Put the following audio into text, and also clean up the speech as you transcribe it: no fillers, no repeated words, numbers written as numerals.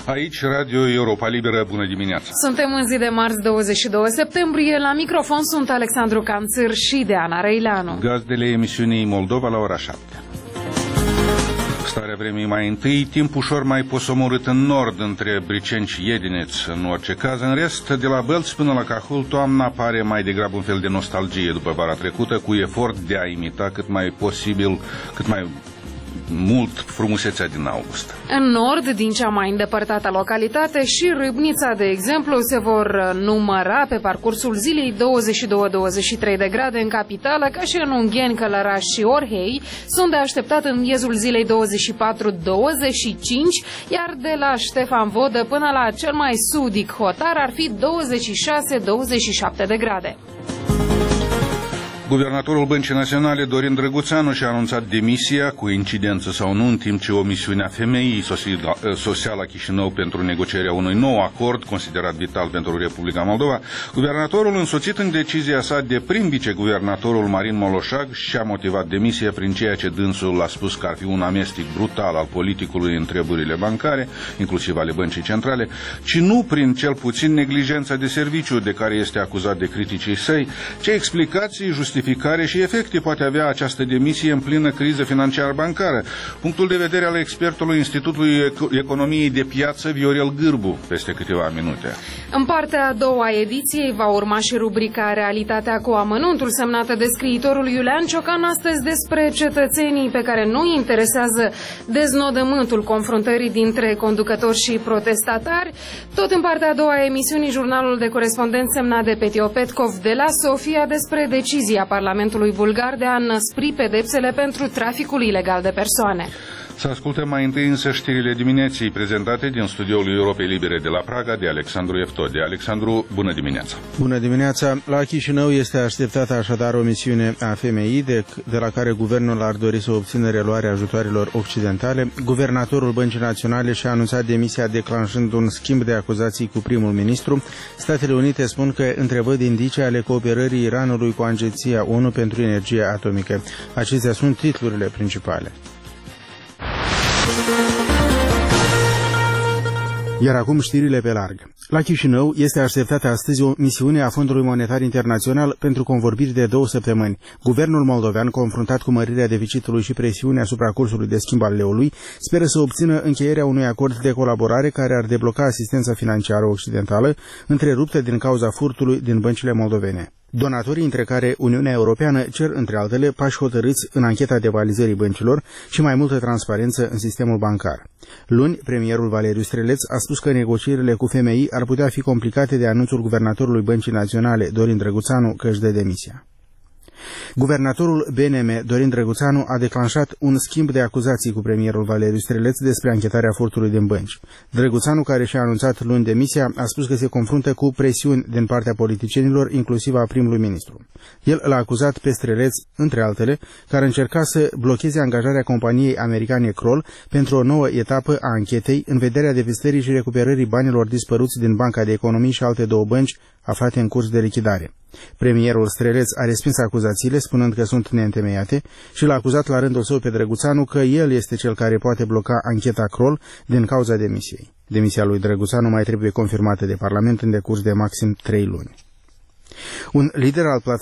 Aici, Radio Europa Liberă, bună dimineața! Suntem în zi de marți 22 septembrie. La microfon sunt Alexandru Canțir și Deana Răileanu. Gazdele emisiunii Moldova la ora 7. Starea vremii mai întâi, timp ușor mai posomorât în nord, între Briceni și Iedineț. În orice caz, în rest, de la Bălț până la Cahul, toamna pare mai degrabă un fel de nostalgie după vara trecută, cu efort de a imita cât mai mult frumusețea din august. În nord, din cea mai îndepărtată localitate, și Râbnița, de exemplu, se vor număra pe parcursul zilei 22-23 de grade în capitală, ca și în Ungheni, Călăraș și Orhei. Sunt de așteptat în miezul zilei 24-25, iar de la Ștefan Vodă până la cel mai sudic Hotar ar fi 26-27 de grade. Guvernatorul Băncii Naționale, Dorin Drăguțanu, și-a anunțat demisia, cu incidență sau nu, în timp ce o misiune a FMI sosea la Chișinău pentru negocierea unui nou acord considerat vital pentru Republica Moldova. Guvernatorul, însoțit în decizia sa de prim viceguvernatorul Marin Moloșag, și-a motivat demisia prin ceea ce dânsul a spus că ar fi un amestec brutal al politicului în treburile bancare, inclusiv ale Băncii Centrale, ci nu prin cel puțin neglijența de serviciu de care este acuzat de criticii săi. Ce explicații, justificare și efecte poate avea această demisie în plină criză financiar-bancară? Punctul de vedere al expertului Institutului Economiei de Piață, Viorel Gârbu, peste câteva minute. În partea a doua a ediției va urma și rubrica Realitatea cu amănuntul, semnată de scriitorul Iulian Ciocan, astăzi despre cetățenii pe care nu îi interesează deznodământul confruntării dintre conducători și protestatari. Tot în partea a doua a emisiunii, jurnalul de corespondent semnat de Petio Petkov de la Sofia despre decizia Parlamentului bulgar de a înăspri pedepsele pentru traficul ilegal de persoane. Să ascultăm mai întâi însă știrile dimineții, prezentate din studioul Europei Libere de la Praga de Alexandru Eftode. Alexandru, bună dimineața! Bună dimineața! La Chișinău este așteptată așadar o misiune a FMI, de la care guvernul ar dori să obțină reluarea ajutoarelor occidentale. Guvernatorul Băncii Naționale și-a anunțat demisia, declanșând un schimb de acuzații cu primul ministru. Statele Unite spun că întrevăd indicii ale cooperării Iranului cu Agenția ONU pentru Energie Atomică. Acestea sunt titlurile principale. Iar acum știrile pe larg. La Chișinău este așteptată astăzi o misiune a Fondului Monetar Internațional pentru convorbiri de 2 săptămâni. Guvernul moldovean, confruntat cu mărirea deficitului și presiunea asupra cursului de schimb al leului, speră să obțină încheierea unui acord de colaborare care ar debloca asistența financiară occidentală, întreruptă din cauza furtului din băncile moldovene. Donatorii, între care Uniunea Europeană, cer, între altele, pași hotărâți în ancheta devalizării băncilor și mai multă transparență în sistemul bancar. Luni, premierul Valeriu Streleț a spus că negocierile cu FMI ar putea fi complicate de anunțul guvernatorului Băncii Naționale, Dorin Drăguțanu, că își dă demisia. Guvernatorul BNM, Dorin Drăguțanu, a declanșat un schimb de acuzații cu premierul Valeriu Streleț despre anchetarea furtului din bănci. Drăguțanu, care și-a anunțat luni demisia, a spus că se confruntă cu presiuni din partea politicienilor, inclusiv a primului ministru. El l-a acuzat pe Streleț, între altele, care încerca să blocheze angajarea companiei americane Kroll pentru o nouă etapă a anchetei în vederea depistării și recuperării banilor dispăruți din Banca de Economii și alte 2 bănci aflate în curs de lichidare. Premierul Streleț a respins acuzațiile, spunând că sunt neîntemeiate, și l-a acuzat la rândul său pe Drăguțanu că el este cel care poate bloca ancheta Kroll din cauza demisiei. Demisia lui Drăguțanu mai trebuie confirmată de Parlament în decurs de maxim 3 luni. Un lider al